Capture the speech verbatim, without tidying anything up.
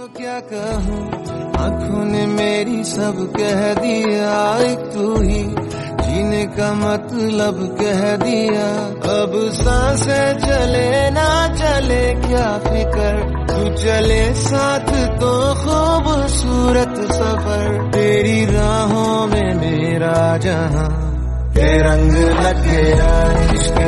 क्या कहूँ, आंखों ने मेरी सब कह दिया, एक तू ही जीने का मतलब कह दिया। अब सांसें चले ना चले क्या फिकर, तू चले साथ तो खूबसूरत सफर। तेरी राहों में मेरा जहां के रंग लग गया, इश्क